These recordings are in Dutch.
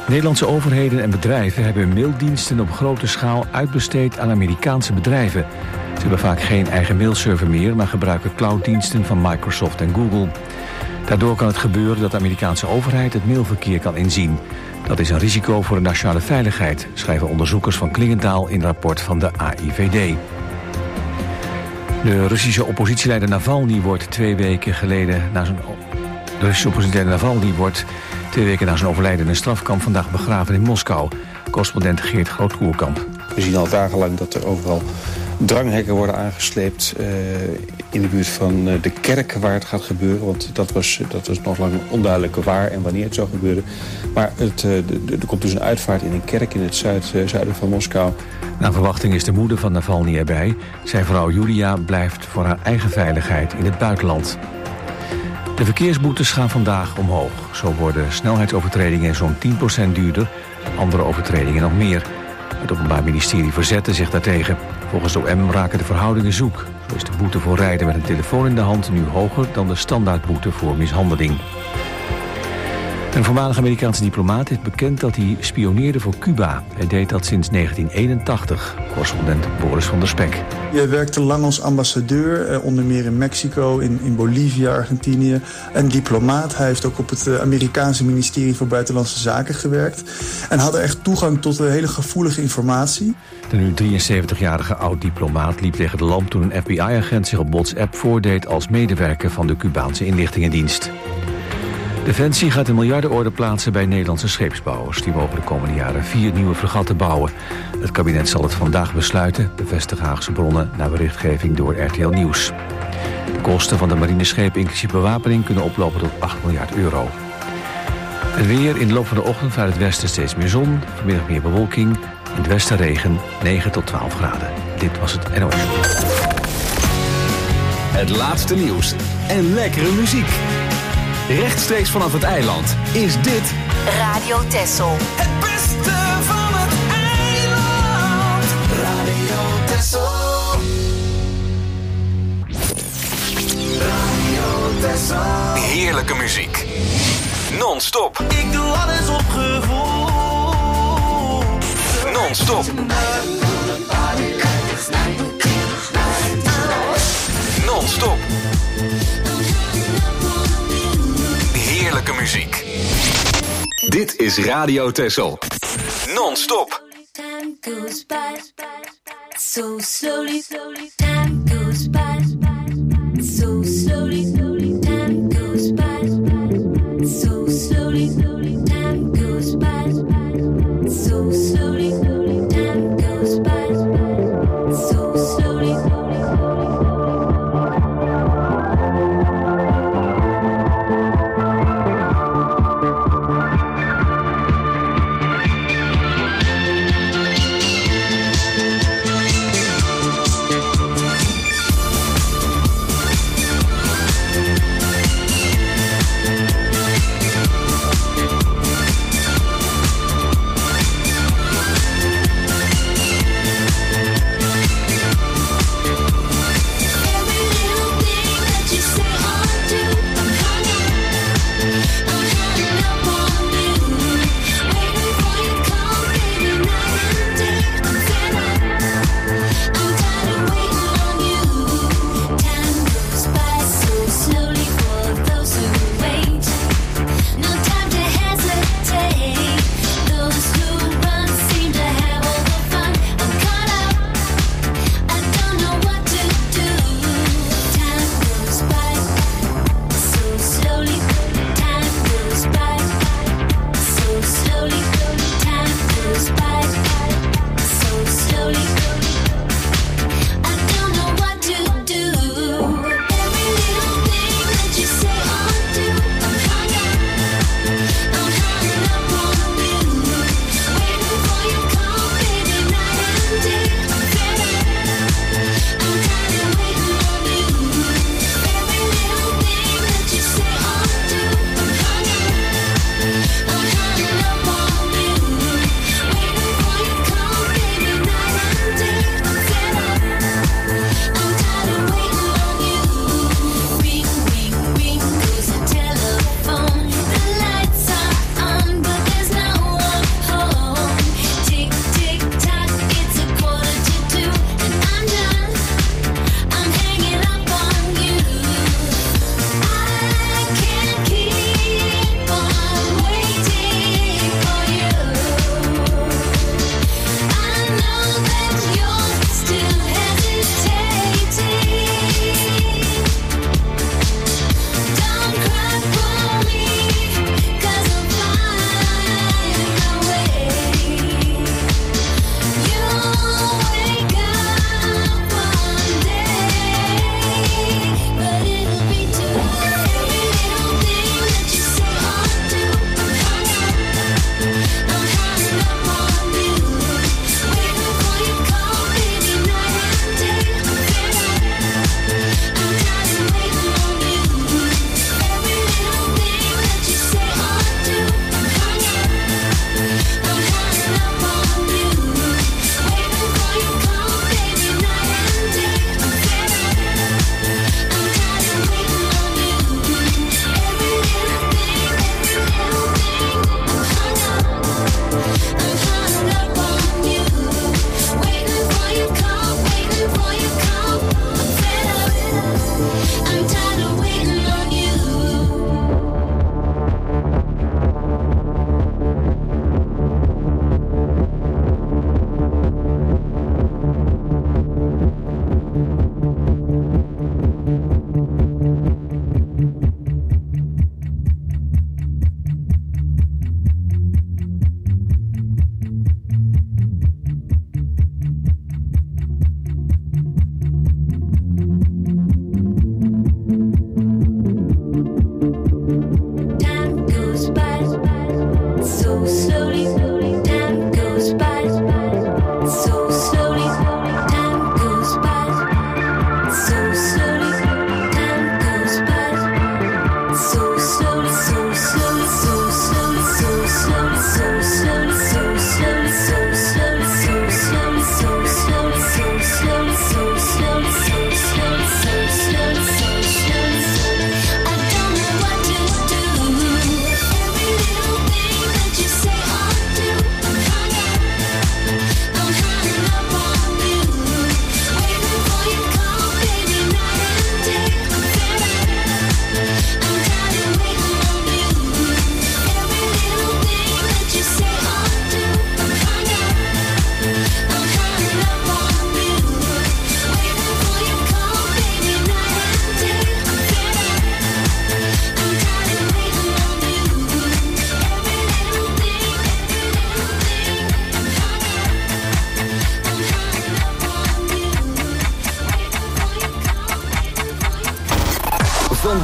Nederlandse overheden en bedrijven hebben maildiensten op grote schaal uitbesteed aan Amerikaanse bedrijven. Ze hebben vaak geen eigen mailserver meer, maar gebruiken clouddiensten van Microsoft en Google. Daardoor kan het gebeuren dat de Amerikaanse overheid het mailverkeer kan inzien. Dat is een risico voor de nationale veiligheid, schrijven onderzoekers van Klingendaal in een rapport van de AIVD. De Russische oppositieleider Navalny wordt 2 weken geleden na zijn... De Russische oppositieleider Navalny wordt 2 weken na zijn overlijden in een strafkamp vandaag begraven in Moskou. Correspondent Geert Grootkoerkamp. We zien al dagenlang dat er overal dranghekken worden aangesleept in de buurt van de kerk waar het gaat gebeuren. Want dat was nog lang onduidelijk waar en wanneer het zou gebeuren. Maar er komt dus een uitvaart in een kerk in het zuiden van Moskou. Naar verwachting is de moeder van Navalny erbij. Zijn vrouw Julia blijft voor haar eigen veiligheid in het buitenland. De verkeersboetes gaan vandaag omhoog. Zo worden snelheidsovertredingen zo'n 10% duurder, andere overtredingen nog meer. Het Openbaar Ministerie verzette zich daartegen. Volgens de OM raken de verhoudingen zoek. Zo is de boete voor rijden met een telefoon in de hand nu hoger dan de standaardboete voor mishandeling. Een voormalig Amerikaanse diplomaat heeft bekend dat hij spioneerde voor Cuba. Hij deed dat sinds 1981. Correspondent Boris van der Spek. Hij werkte lang als ambassadeur, onder meer in Mexico, in Bolivia, Argentinië. Een diplomaat. Hij heeft ook op het Amerikaanse ministerie voor Buitenlandse Zaken gewerkt. En had er echt toegang tot hele gevoelige informatie. De nu 73-jarige oud-diplomaat liep tegen de lamp toen een FBI-agent zich op WhatsApp voordeed als medewerker van de Cubaanse inlichtingendienst. Defensie gaat een miljardenorde plaatsen bij Nederlandse scheepsbouwers. Die mogen de komende jaren 4 nieuwe fregatten bouwen. Het kabinet zal het vandaag besluiten, bevestigen Haagse bronnen naar berichtgeving door RTL Nieuws. De kosten van de marineschepen inclusief bewapening kunnen oplopen tot 8 miljard euro. Het weer in de loop van de ochtend vanuit het westen steeds meer zon. Vanmiddag meer bewolking. In het westen regen, 9 tot 12 graden. Dit was het NOS. Het laatste nieuws en lekkere muziek. Rechtstreeks vanaf het eiland is dit Radio Texel. Het beste van het eiland. Radio Texel. Radio Texel. heerlijke muziek. Non-stop. Ik doe alles op gevoel. Non-stop. Non-stop. Heerlijke muziek. Dit is Radio Texel. Non-stop. Time goes by so slowly, time goes by so slowly, time goes by so slowly, time goes by so slowly, time goes by so slowly.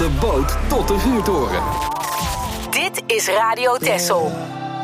de boot tot de vuurtoren. Dit is Radio Texel.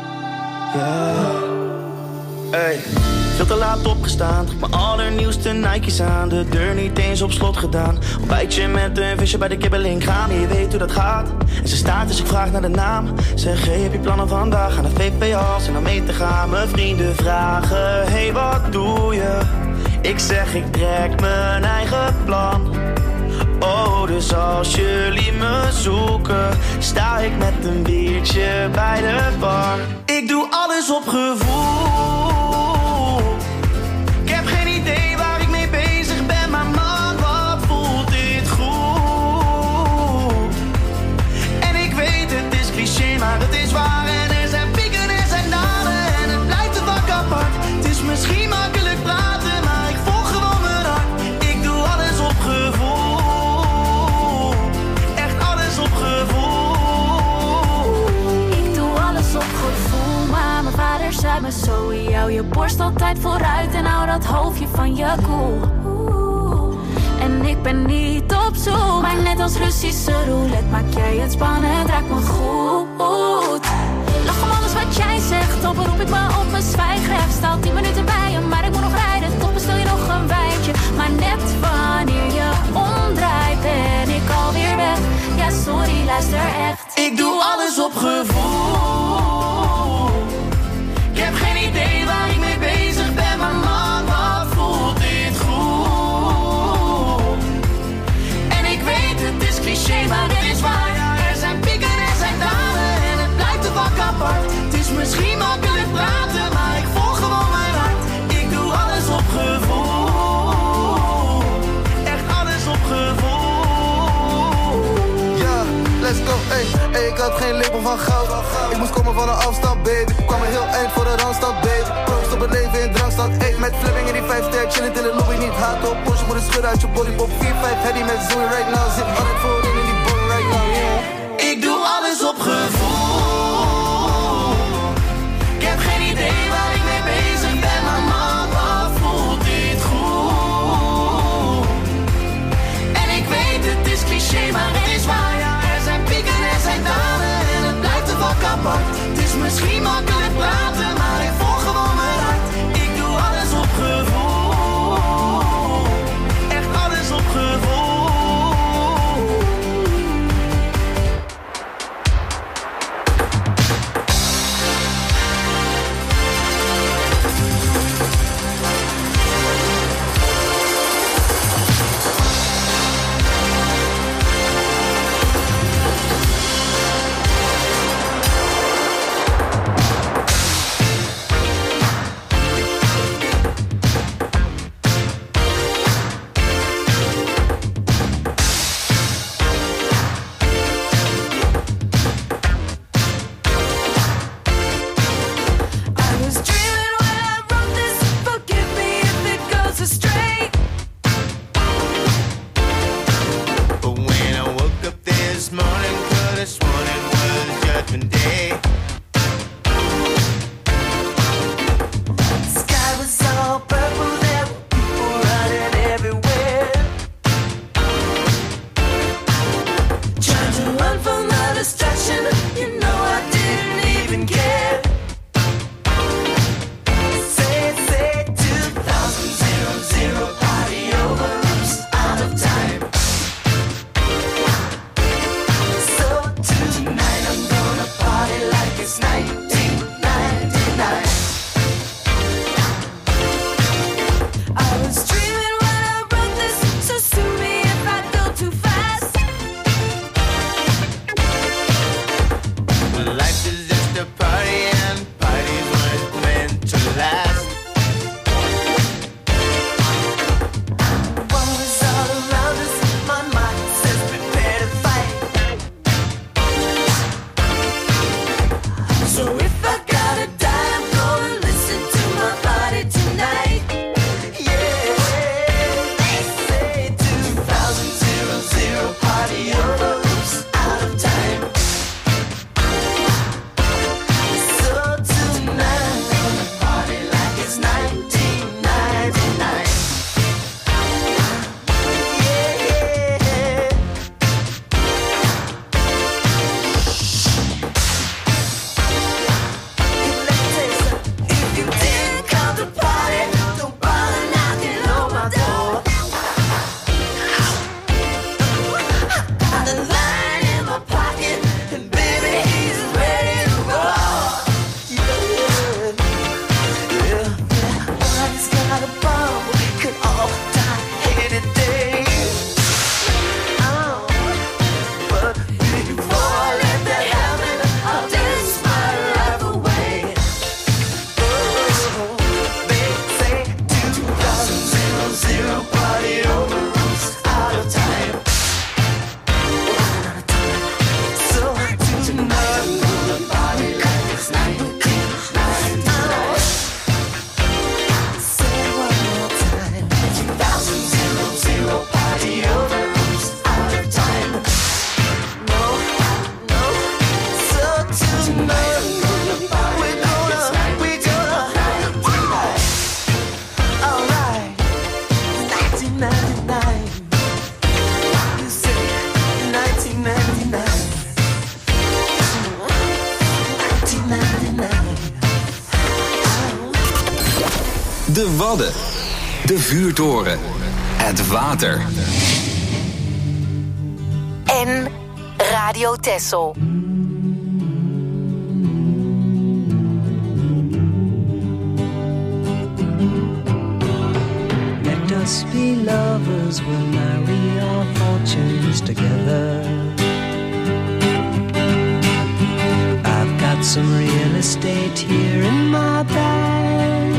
Hey, veel te laat opgestaan, trek mijn allernieuwste Nike's aan. De deur niet eens op slot gedaan. Ontbijtje met een visje bij de kibbeling gaan. Je weet hoe dat gaat. En ze staat dus ik vraag naar de naam. Zeg, hey, heb je plannen vandaag? Aan de VPA's en dan mee te gaan. Mijn vrienden vragen, hey, wat doe je? Ik zeg, ik trek mijn eigen plan. Oh, dus als jullie me zoeken, sta ik met een biertje bij de bar. Ik doe alles op gevoel. Ik heb geen idee waar ik mee bezig ben, maar man, wat voelt dit goed. En ik weet, het is cliché, maar het is waar. En er zijn pieken en er zijn dalen en het blijft een vak apart. Het is misschien makkelijk praten, maar ik volg gewoon mijn hart. Ik doe alles op gevoel. Zei me zo, jou je borst altijd vooruit en hou dat hoofdje van je cool. En ik ben niet op zoek, maar net als Russische roulette maak jij het spannend, raakt me goed. Lach om alles wat jij zegt, op roep ik me op mijn zwijgref. Sta 10 minuten bij je, maar ik moet nog rijden, toch bestel je nog een wijntje. Maar net wanneer je omdraait ben ik alweer weg. Ja sorry, luister echt. Ik doe alles op gevoel. Ik heb geen idee waar ik mee bezig ben, maar man, wat voelt dit goed. En ik weet, het is cliché, maar het is waar. Er zijn pieken en er zijn dalen en het blijft een vak apart. Het is misschien makkelijk praten, maar ik volg gewoon mijn hart. Ik doe alles op gevoel. Echt alles op gevoel. Ja, let's go, hey. Ik had geen lepel van goud. Ik moest komen van een afstand, baby. Kwam een heel eind voor de randstad, baby. Proost op het leven in drankstad. Eet met Fleming in die 5 sterk. Chillend in de lobby, niet haat op. Porsche moet een schud uit je body. Pop 4-5 heady met Zoe right now. Zit altijd voorin in die body right now, yeah. Ik doe alles op gevoel. Ik heb geen idee waar ik mee bezig ben, maar man, wat voelt dit goed. En ik weet, het is cliché, maar het is waar. Er zijn pieken en er zijn dalen en het blijft een vak apart. Het is misschien makkelijk praten, maar ik volg gewoon mijn hart. Ik doe alles op gevoel. Echt alles op gevoel. De Wadden. De vuurtoren. Het water. En Radio Texel. Let us be lovers, we'll marry our fortunes together. I've got some real estate here in my bag,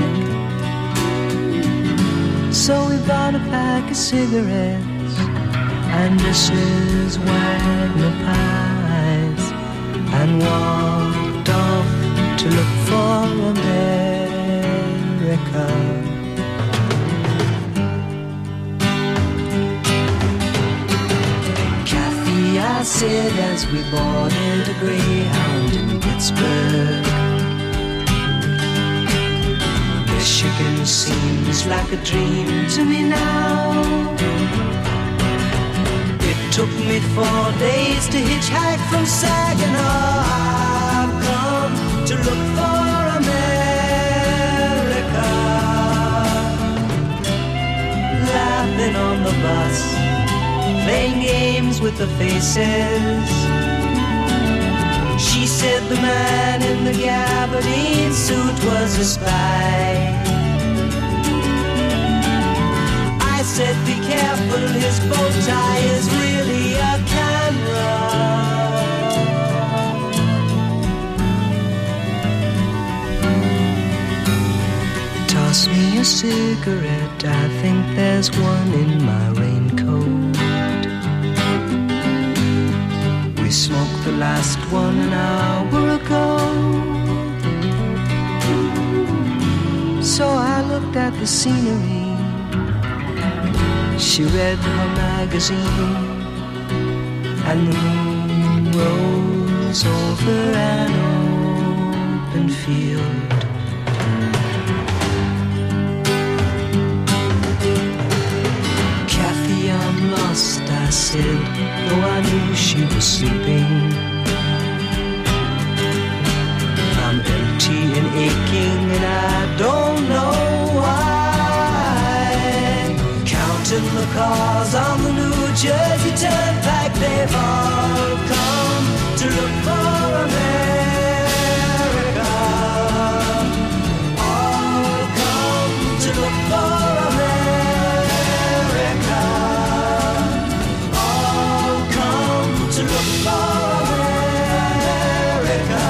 so we bought a pack of cigarettes and Mrs. Wagner pies and walked off to look for America. Kathy, I said as we boarded a Greyhound in Pittsburgh, Michigan seems like a dream to me now. It took me 4 days to hitchhike from Saginaw. I've come to look for America. Laughing on the bus, playing games with the faces. She said the man in the gabardine suit was a spy. I said be careful, his bow tie is really a camera. Toss me a cigarette, I think there's one in my raincoat. We smoked the last one an hour ago. So I looked at the scenery. She read her magazine, and the moon rose over an open field. Kathy, I'm lost, I said, though I knew she was sleeping. I'm empty and aching, and I don't know why. Counting the cars on the New Jersey Turnpike, they've all come to look for America. All come to look for America. All come to look for America.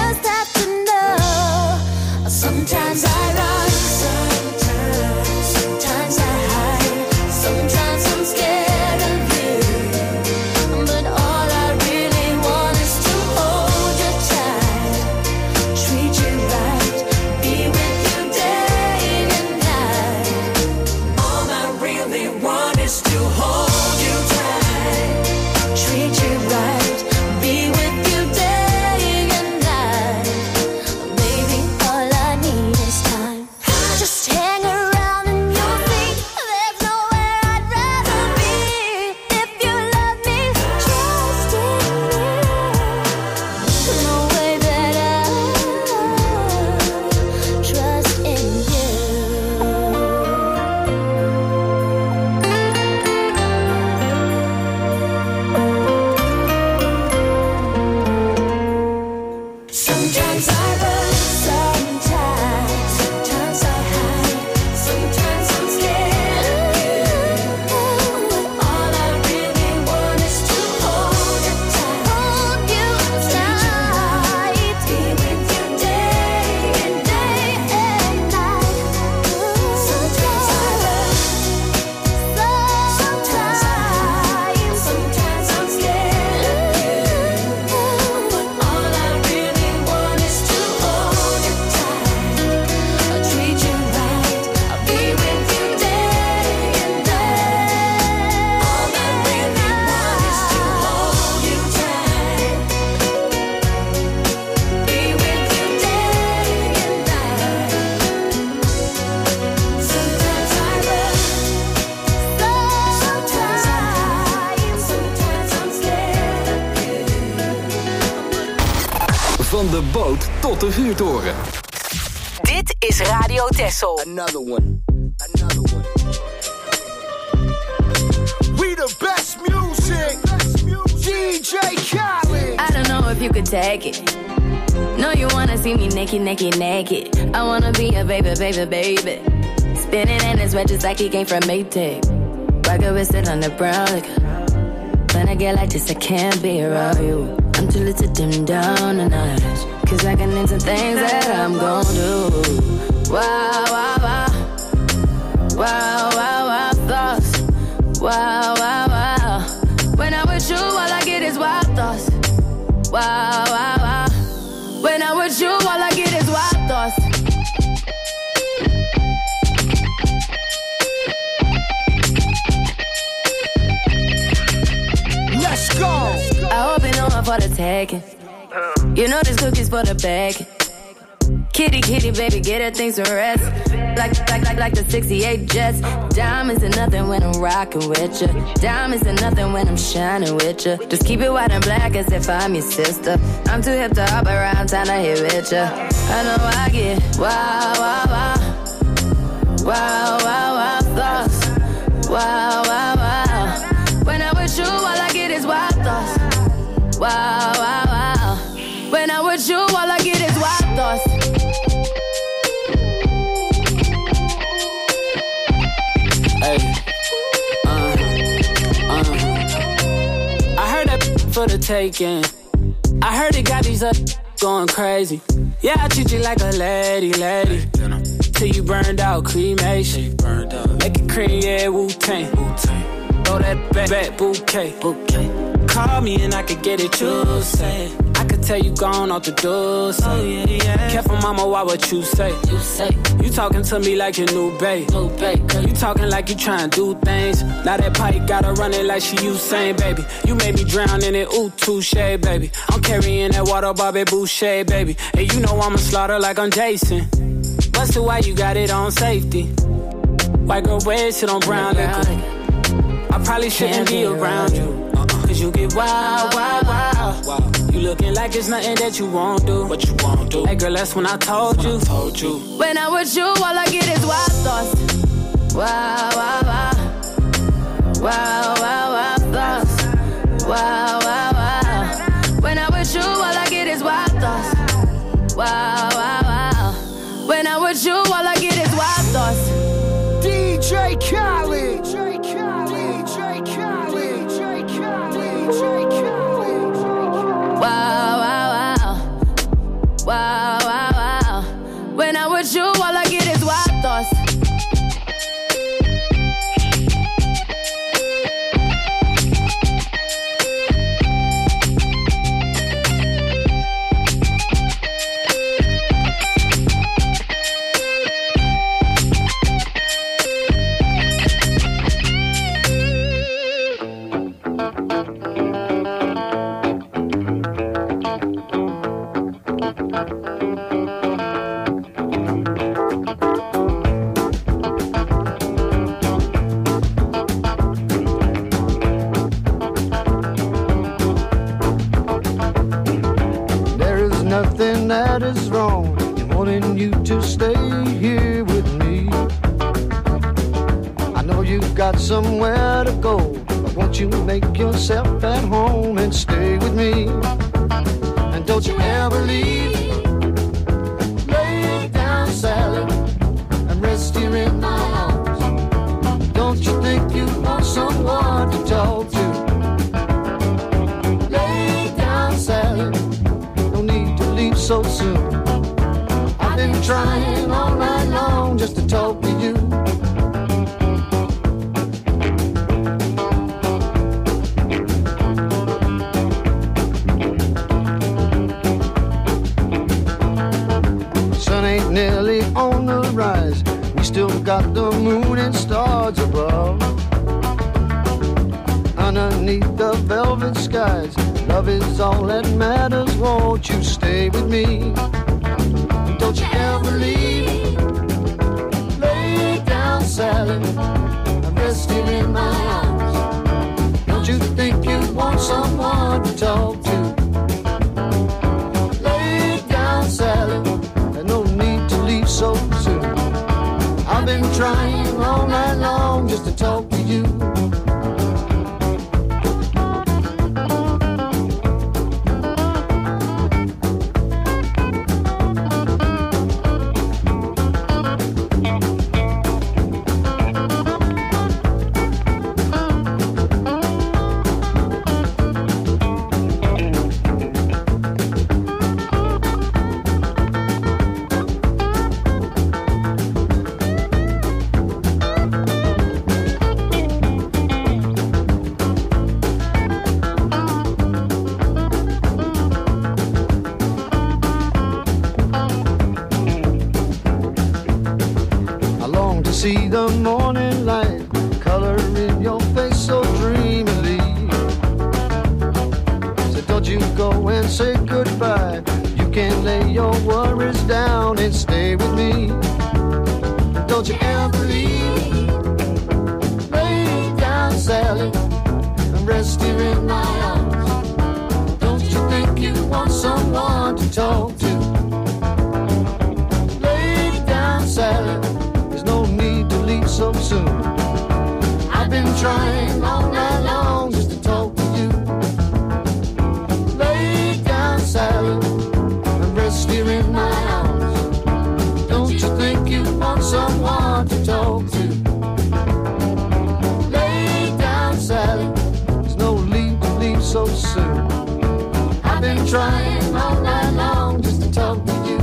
Sometimes I run, sometimes boot tot de vuurtoren. Dit is Radio Texel. Another one. We the best music. DJ Khaled. I don't know if you could take it. No, you wanna see me naked, naked, naked. I wanna be a baby, baby, baby. Spinning in his red just like he came from Maytag. Rocket with it on the brown liquor. When I get like this, I can't be around you. I'm too little to dim down a notch. Cause I can into things that I'm gon' do. Wow, wow, wow. Wow, wow, wow, thoughts. Wow, wow, wow. When I'm with you, all I get is wild thoughts. Wow, wow, wow. When I'm with you, all I get is wild thoughts. Let's go. I hope you know I'm for the taking. You know this cookie's for the bag. Kitty, kitty, baby, get her things to rest. Like the 68 Jets. Diamonds are nothing when I'm rocking with you. Diamonds are nothing when I'm shining with you. Just keep it white and black as if I'm your sister. I'm too hip to hop around, time to hit with you. I know I get wow, wow, wow. Wow, wow, wow, thoughts. Wow, wow, wow. When I'm with you, all I get is wild thoughts. Wow, wow, wow. When I'm with you, all I get is wild thoughts. Hey, I heard that for the taking. I heard it got these up going crazy. Yeah, I treat you like a lady, lady. Till you burned out, cremation. Make it cream, yeah, Wu-Tang. Throw that back bouquet. Call me and I could get it, you say. I could tell you gone off the door, say. Oh, yeah, yeah. Careful, mama, why what you say? You talking to me like your new babe. You talking like you trying to do things. Now that pipe gotta run it like she Usain, baby. You made me drown in it, ooh, touche, baby. I'm carrying that water, Bobby Boucher, baby. And you know I'ma slaughter like I'm Jason. Busted, why you got it on safety? White girl wear shit on brown liquor. I probably shouldn't be around you. Cause you get wild, wild, wild. You looking like it's nothing that you won't do. What you won't do? Hey girl, that's when I told you. When I'm with you, all I get is wild thoughts. Wow, wow, wow. Wow, wow, wow, thoughts. Wow, wow, wow. When I'm with you, all I get is wild thoughts. Wow, wow, wow. When I'm with you, all I get is wild thoughts. DJ Khaled. Wow, wow, wow. Wow, wow, wow. When I'm with you, all I get is wild thoughts. That is wrong in wanting you to stay here with me. I know you've got somewhere to go, but won't you make yourself at home and stay with me? And don't you ever leave. Lay down, Sally, and rest here in my arms. Don't you think you want someone to talk to? Lay down, Sally, so soon. I've been trying all night long just to talk to you. Sun ain't nearly on the rise. We still got the moon and stars above. Underneath the velvet skies, love is all that matters. Won't you stay with me? Don't you ever leave. Lay down, Sally, and rest here in my arms. Don't you think you want someone to talk to? Lay down, been trying all night long just to talk to you. See the morning light, color in your face so dreamily. So don't you go and say goodbye. You can lay your worries down and stay with me. Don't you ever leave. Lay down, Sally, and rest here in my arms. Don't you think you want someone to talk to? Lay down, Sally, no need to leave so soon. I've been trying all night long just to talk to you. Lay down, Sally, and rest here in my arms. Don't you think you want someone to talk to? Lay down, Sally, there's no need to leave so soon. I've been trying all night long just to talk to you.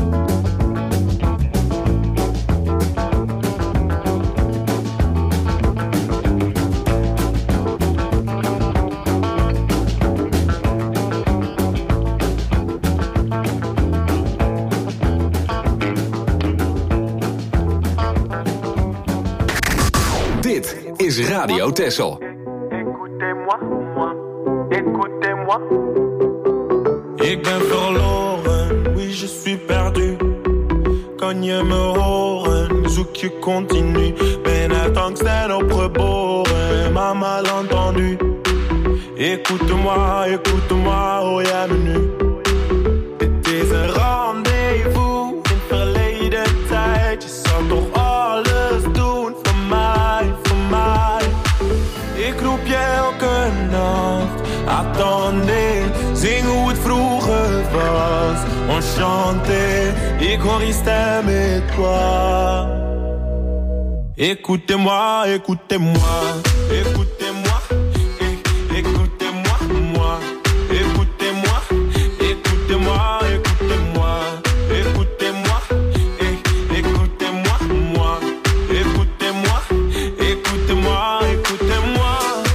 Dit is Radio Texel. Écoutez-moi, écoutez-moi. Ik ben verloren, oui je suis perdu. Kan je me horen, zoek je continu. Ben uit angst en opgeboren, maar mal entendu. Écoute-moi, écoute-moi, hoor jij me nu? Dit is een rendezvous in verleden tijd. Je zal toch alles doen voor mij, voor mij. Ik roep je elke nacht, attendez. Zing hoe het vroeger was, enchanté. Ik hoor je stem et toi. Écoutez-moi, écoutez-moi, écoutez-moi, écoutez-moi, moi. Écoutez-moi, écoutez-moi, écoutez-moi, écoutez-moi, écoutez-moi, moi. Écoutez-moi, écoutez-moi, écoutez-moi.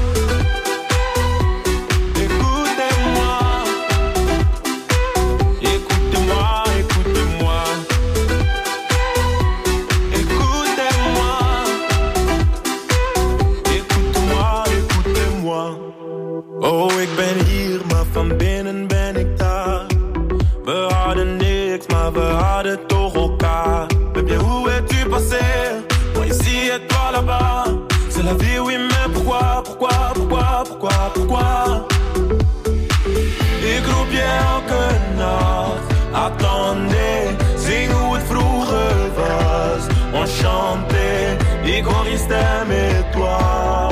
Oh, ik ben hier, maar van binnen ben ik daar. We hadden niks, maar we hadden toch elkaar. Baby, où es-tu passé? Moi ici et toi là-bas. C'est la vie, oui, mais pourquoi, pourquoi, pourquoi, pourquoi, pourquoi? Ik roep je elke nacht, attendez. Zing hoe het vroeger was, enchanté. Ik hoor je stem et toi.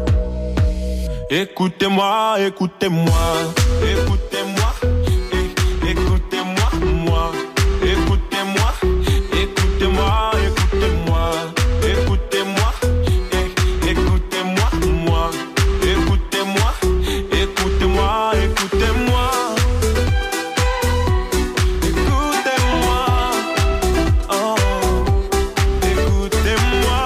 Écoutez-moi, écoutez-moi, écoutez-moi, écoutez-moi, moi. Écoutez-moi, écoutez-moi, écoutez-moi, écoutez-moi, écoutez-moi, moi. Écoutez-moi, écoutez-moi, écoutez-moi. Écoutez-moi, oh, écoutez-moi.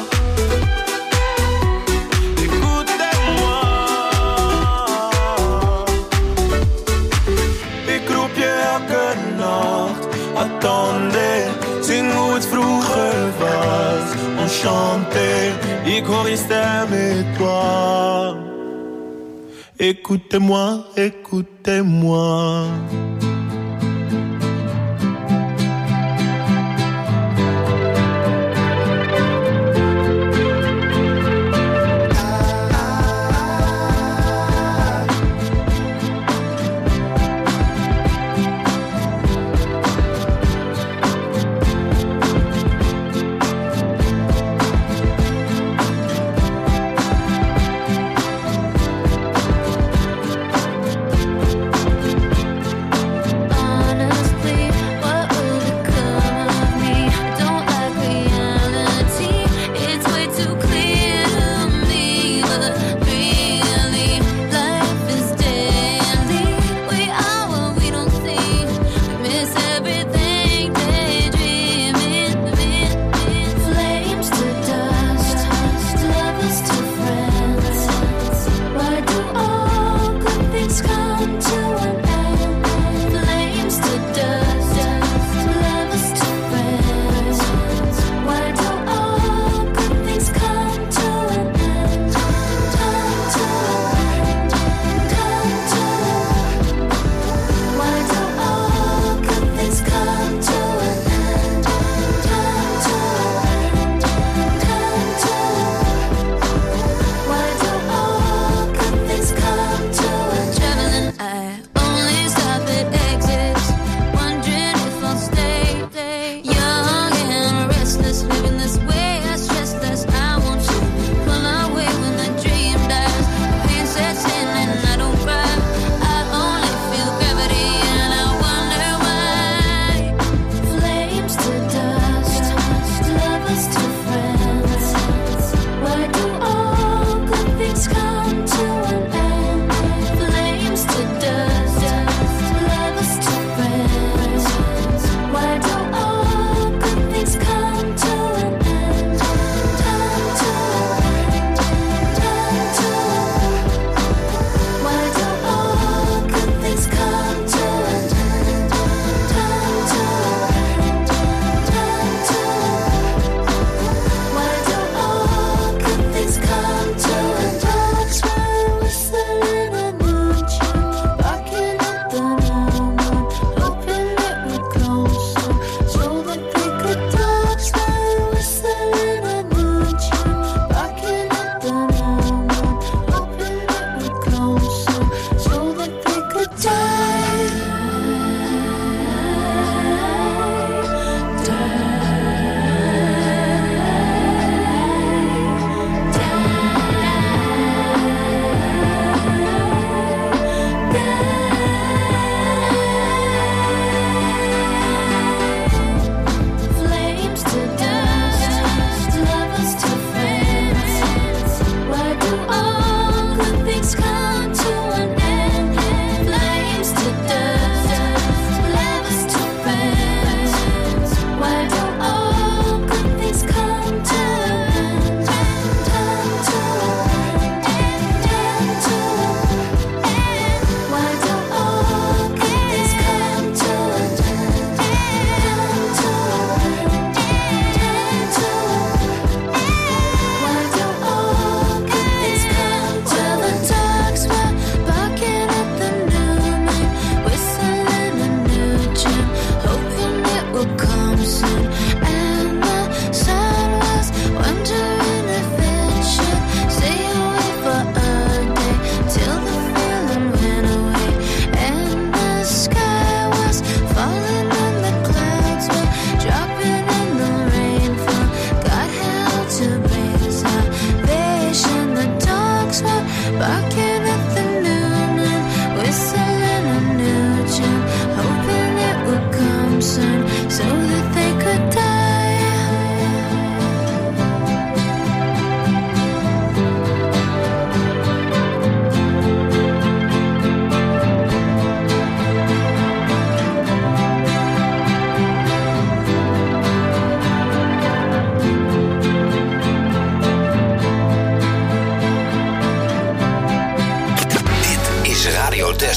Attendez, zing hoe het vroeger was, enchanté. Ik hoor je stem et toi. Écoutez-moi, écoutez-moi.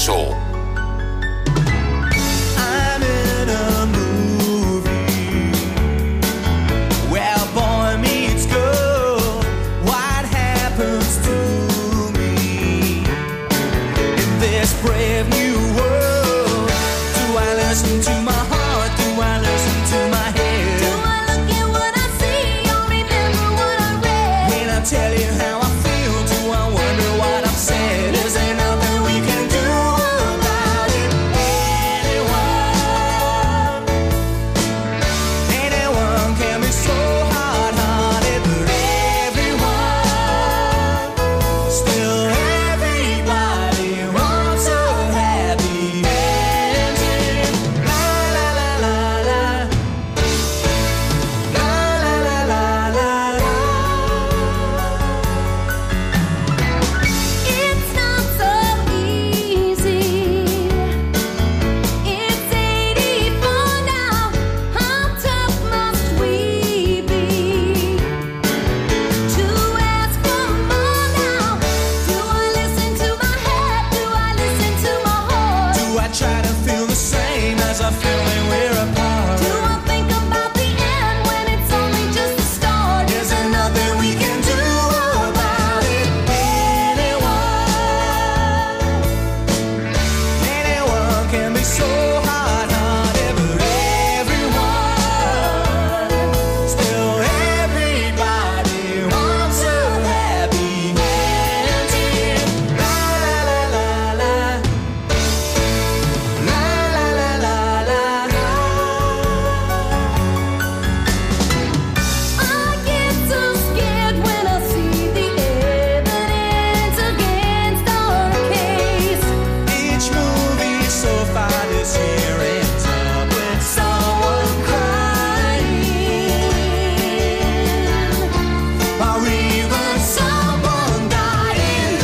Texel. I'm in a movie where boy meets girl. What happens to me in this brave new world? Do I listen to my heart? Do I listen to my head? Do I look at what I see or remember what I read? When I tell you how I feel, do I wonder what I've said? Is there nothing we can do about it? Anyone can be so hard-hearted, but everyone, still everybody wants a happy ending. La la la la la, la la la la la. It's not so easy. It's 84 now. How tough must we be to ask for more now? Do I listen to my head? Do I listen to my heart? Do I try to feel the same as I feel when we're apart? Do I think about the end when it's only just the start? Is there nothing we can do about it? Anyone can be so hard-hearted, but everyone, still everybody wants a happy ending. La la la la la, la la la la la. I get so scared when I see the evidence against our case. Each movie so far this year ends up with someone crying, or even someone dying.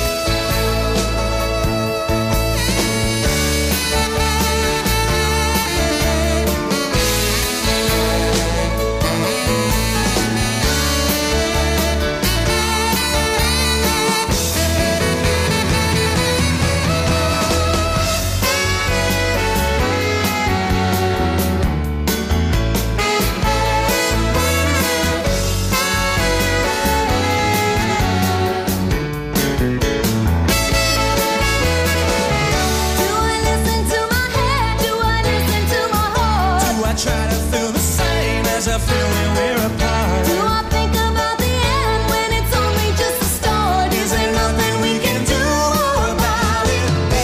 Do I listen to my head? Do I listen to my heart? Do I try to feel the same as I feel when we're apart? Do I think about the end when it's only just the start? Is there nothing we can do about it?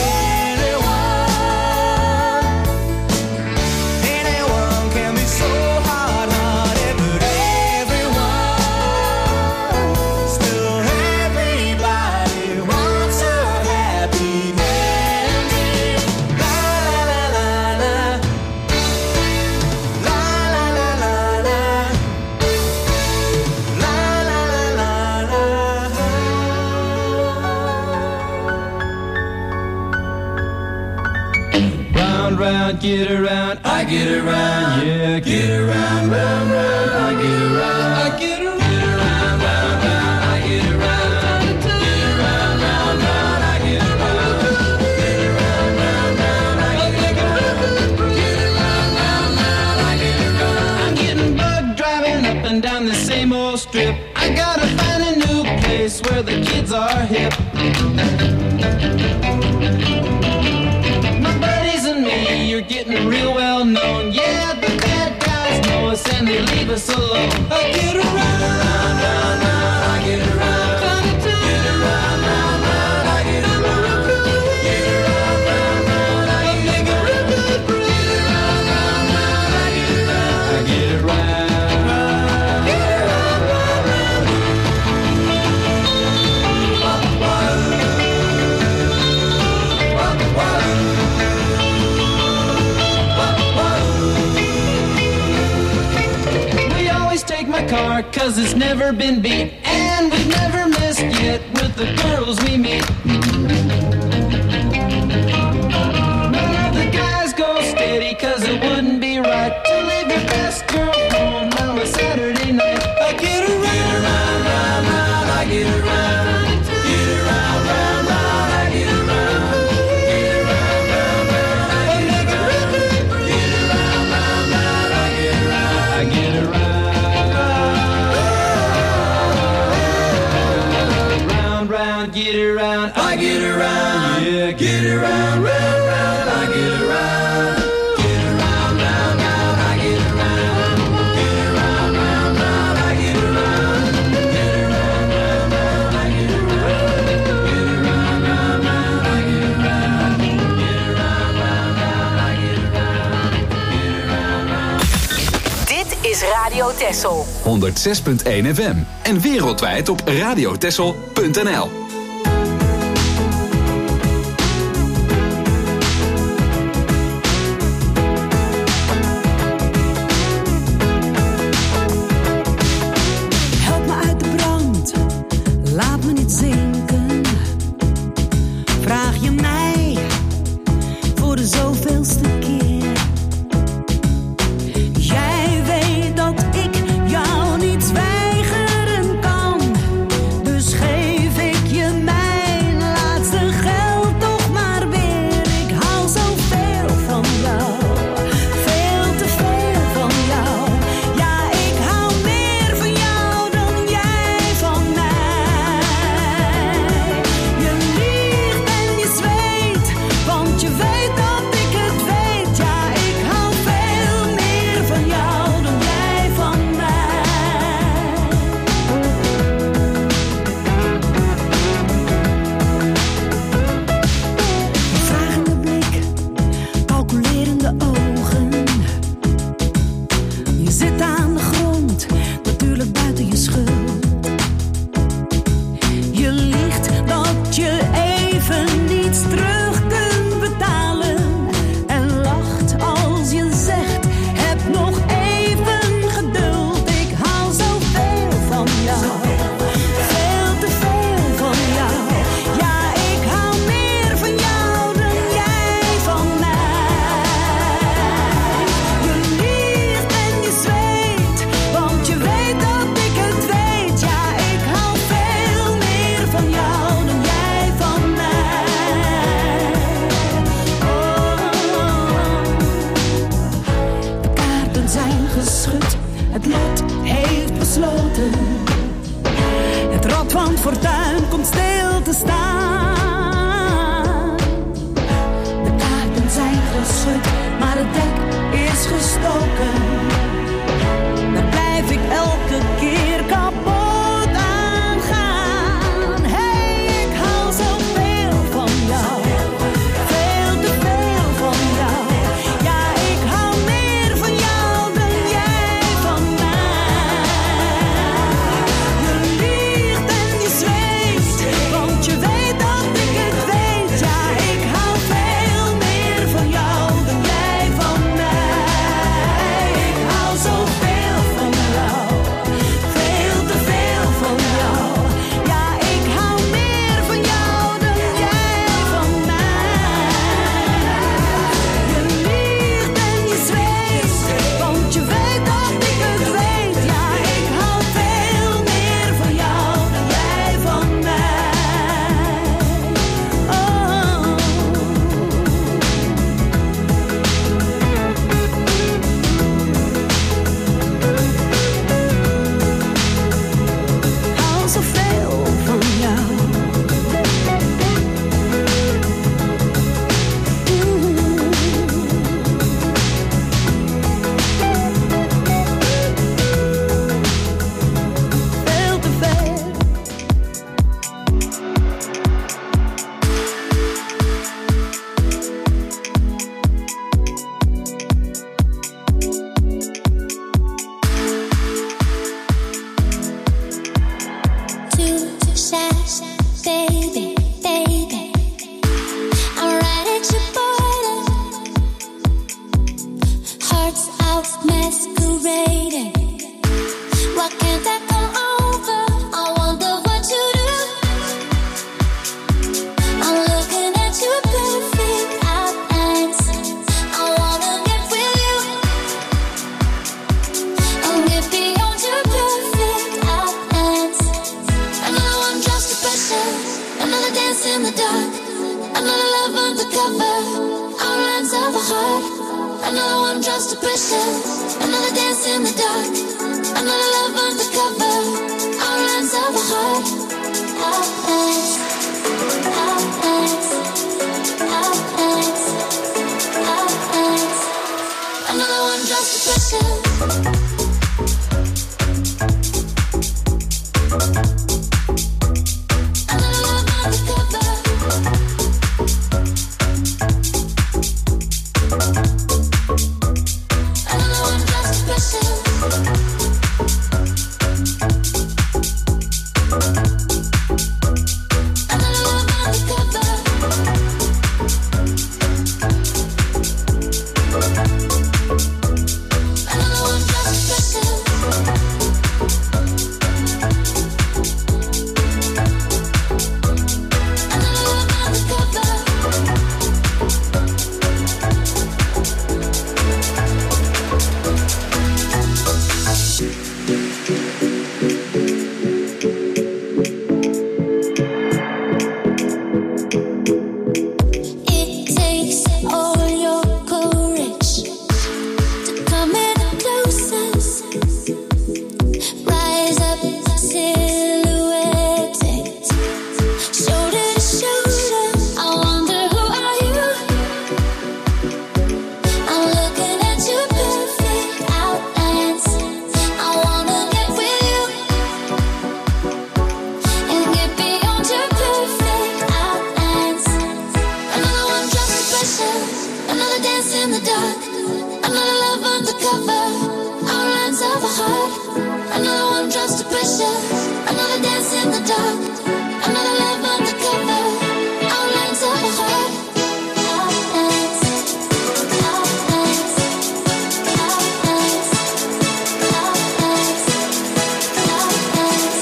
Anyone can be so hard-hearted, but everyone, still everybody wants a happy ending. La la la la, la la la la la, la la la la la. Round, round, get around, I get around, yeah, get around, round, round, I get around, I get around, round, round, I get around, get around, round, round, I get around, get around, round, round, I get around, get around, round, round, I get around. I'm getting bugged driving up and down the same old strip. I gotta find a new place where the kids are hip. My buddies and me, you're getting real well known. Yeah, the bad guys know us and they leave us alone. I get around, round, round, round, I get around, get around, round, round, I get around, get around, round, round, I get around, get around, round, round, I get around, I get around, get around, round, round. We always take my car 'cause it's never been beat, and we've never missed yet with the girls we meet. None of the guys go steady 'cause it wouldn't be right to leave your best girl home on a Saturday night. I get around, round, round, round, I get around, get around, round, round, I get around, get I get around, yeah, get around, round, round, I get around. Get around, round, round, I get around. Get around, round, round, I get around. Get around, round, round, I get around. Get around, round, round, I get around. Get around, round, round, I get around. Get around, round. Dit is Radio Texel. 106.1 FM. En wereldwijd op radiotexel.nl. Help me uit de brand, laat me niet zinken. Vraag je mij voor de zoveelste keer. Jij weet dat ik jou niets weigeren kan. Dus geef ik je mijn laatste geld toch maar weer. Ik hou zoveel van jou, veel te veel van jou. Ja, ik hou meer van jou dan jij van mij. Je liegt en je zweet, want je weet dat ik het weet. Ja, ik hou veel meer van jou dan jij van mij. Een vragende blik, calculerende ogen. Je zit aan de grond, natuurlijk buiten je schuld. Je liegt dat je even niets terug kunt betalen. En lacht als je zegt, heb nog even geduld. Ik hou zoveel van jou, veel te veel van jou. Ja, ik hou meer van jou dan jij van mij. Je liegt en je zweet, want je weet dat ik het weet. Ja, ik hou veel meer van jou dan jij van mij. De kaarten zijn geschud, het lot heeft besloten. Het rad van het fortuin komt stil te staan. De kaarten zijn geschud, maar het dek is gestoken. Daar blijf ik elke keer kapot aan gaan. Hey, ik hou zoveel van jou, veel te veel van jou. Ja, ik hou meer van jou dan jij van mij. Je liegt en je zweeft, want je weet dat ik het weet. Ja, ik hou veel meer van jou dan jij van mij. Ik hou zoveel van jou, veel te veel van jou. Ja, ik hou meer van jou dan jij van mij. Je liegt en je zweeft, want je weet dat ik het weet. Ja, ik hou veel meer van jou dan jij van mij. Hou zoveel van jou. Veel te veel. Too sad, baby, baby. I'm right at your border. Hearts out masquerading. Why can't I come over? I wonder what you do. I'm looking at your perfect outlines. I wanna get with you. And get beyond your perfect outlines. Another one drops to pressure. Another dance in the dark. Another love undercover. Outlines of a heart. Another one drops to pressure. Another dance in the dark. Another love undercover. Outlines of a heart. Outlines. Outlines. pressure. Another dance in the dark. Another love undercover. Outlines of a heart. Outlines. Outlines. Outlines. Outlines. Outlines.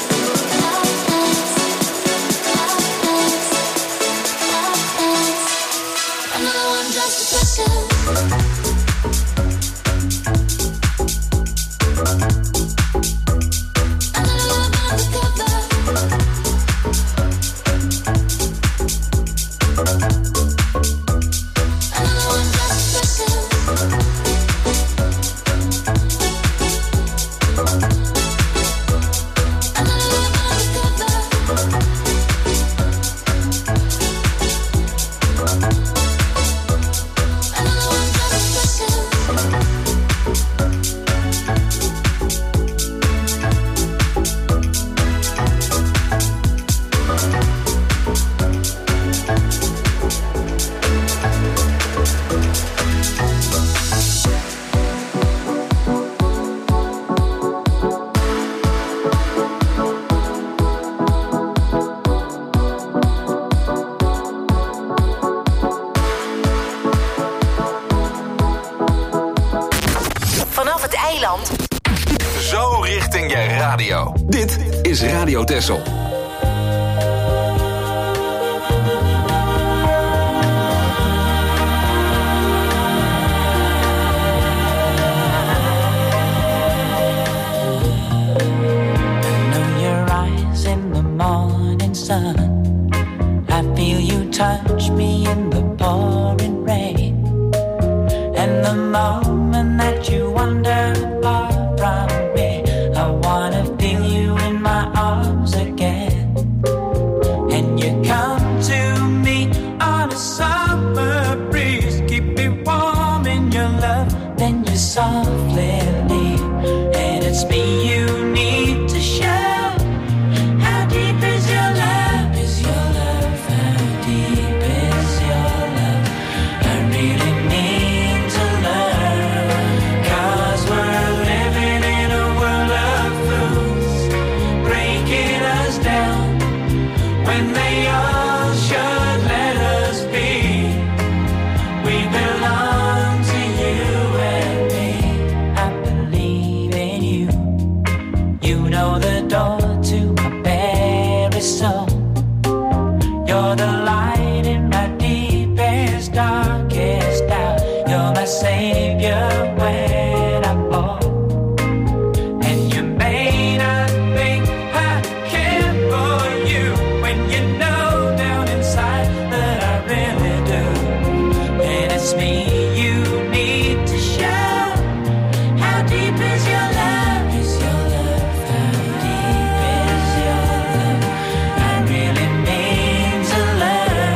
Outlines. Outlines. Another one drops the pressure. Zo richting je radio. Dit is Radio Texel. Touch me in the pouring rain, and the moment that you wander far from me, I wanna feel you in my arms again. And you come to me on a summer breeze, keep me warm in your love, then you softly leave, and it's me you need to show. How deep is your love? Is your love? Deep is your love? I really need to learn, 'cause we're living in a world of fools, breaking us down when they all should let us be. We belong to you and me. I believe in you. You know the door to my very soul. You're the light in my deepest, darkest doubt. You're my savior when I fall. And you may not think I care for you, when you know down inside that I really do. And it's me you need to show. How deep is your love? Is your love? How deep is your love? I really mean to learn.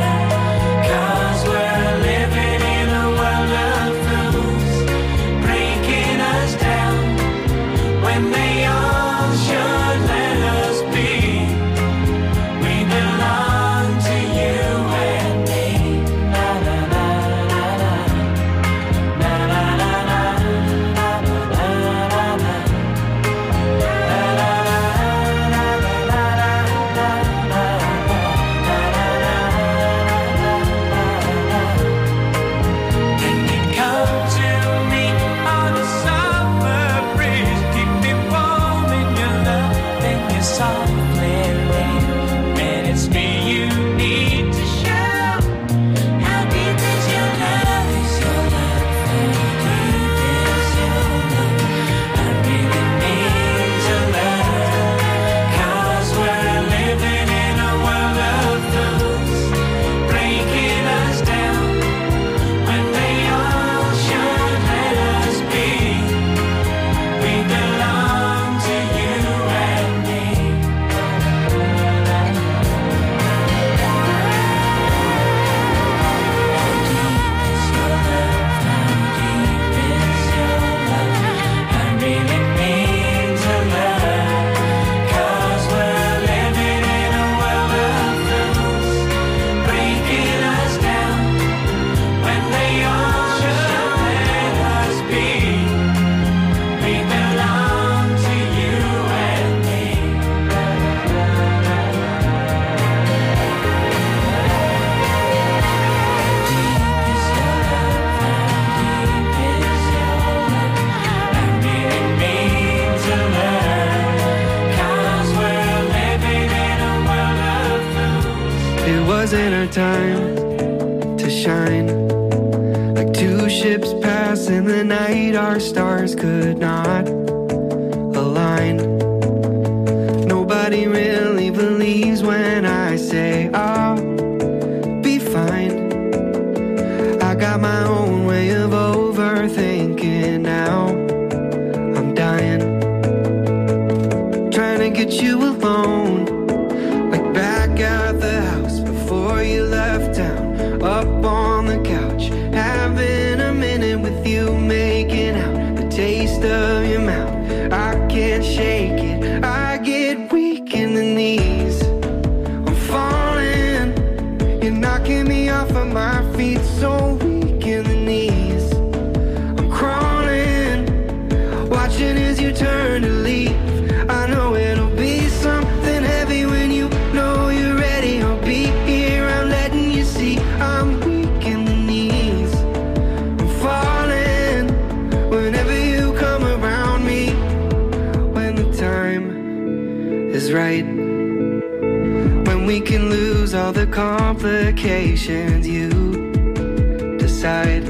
wasn't our time to shine. Like two ships pass in the night, our stars could not align. Nobody really believes when I say I'll be fine. I got my own way of overthinking now. I'm dying, trying to get you alone. Like back at the house before you left town. Up on the couch, having a minute with you, making out the taste of your mouth. I can't shake it, I get weak in the knees. I'm falling, you're knocking me off of my feet. So weak in the knees, I'm crawling, watching as you turn to leave. I know it'll be something heavy when you know you're ready. I'll be here, I'm letting you see. I'm weak in the knees, I'm falling whenever you come around me. When the time is right, when we can lose all the complications, you decide.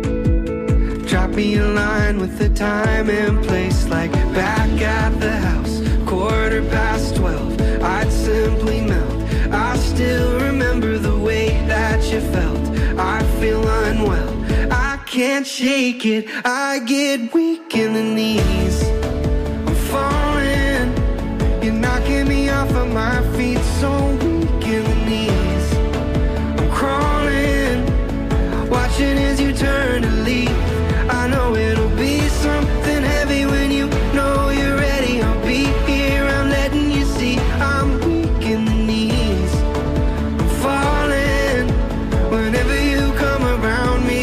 Drop me a line with the time and place, like back at the house, 12:15. I'd simply melt. I still remember the way that you felt. I feel unwell, I can't shake it, I get weak in the knees. I'm falling, you're knocking me off of my feet. So weak in the knees, I'm crawling, watching as you turn to leave. I know it'll be something heavy when you know you're ready. I'll be here, I'm letting you see. I'm weak in the knees, I'm falling whenever you come around me.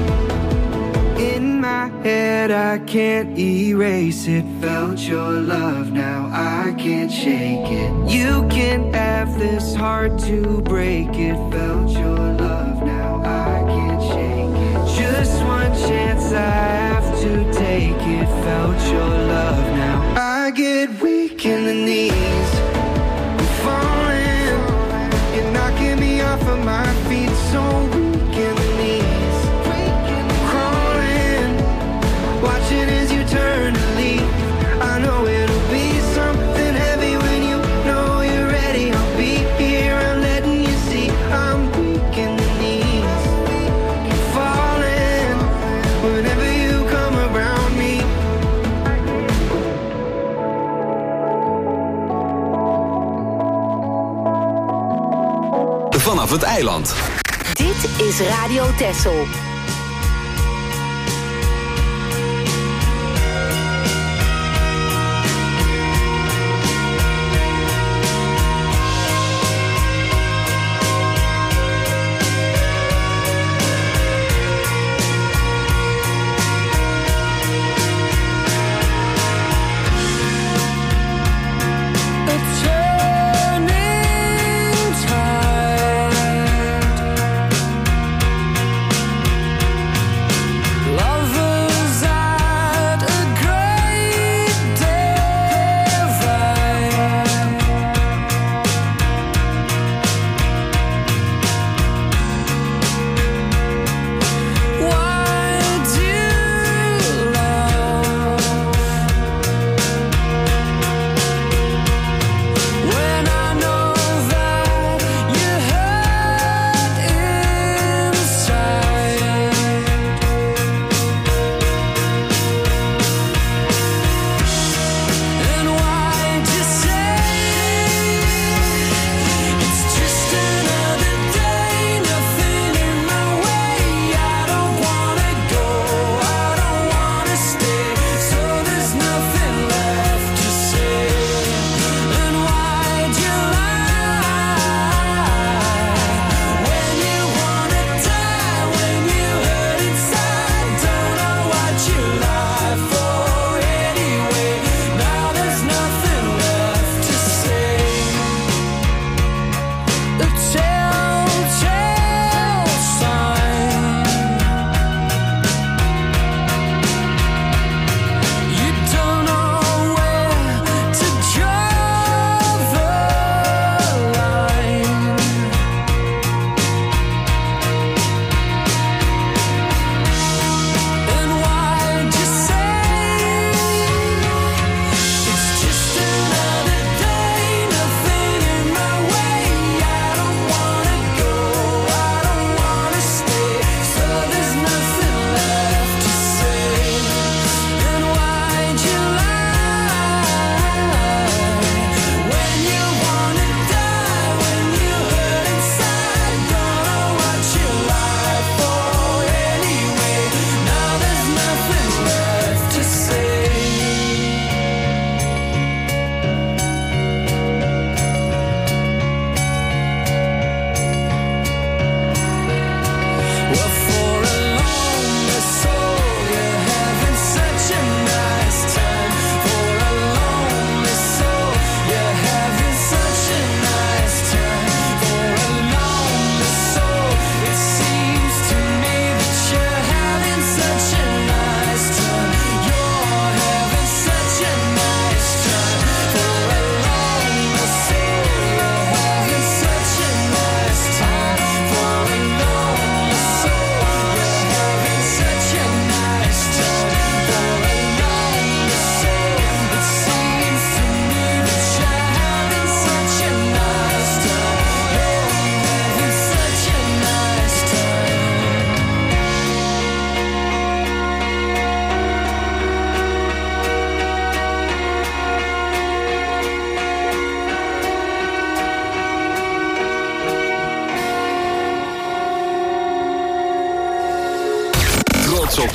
In my head I can't erase it. Felt your love, now I can't shake it. You can't have this heart to break it. Felt your love, now I can't shake it. Just one chance, I have to take it. Felt your love, now I get weak in the knees. I'm falling, you're knocking me off of my feet. So weak in the knees, crawling, watching as you turn to leave. I know it'll be something heavy when you know you're ready. I'll be here, I'm letting you see. I'm weak in the knees, falling whenever you come around me. Vanaf het eiland. Dit is Radio Texel.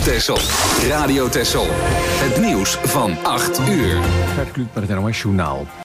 Texel. Radio Texel. Het nieuws van 8 uur. Gert Kluk met het NOS Journaal.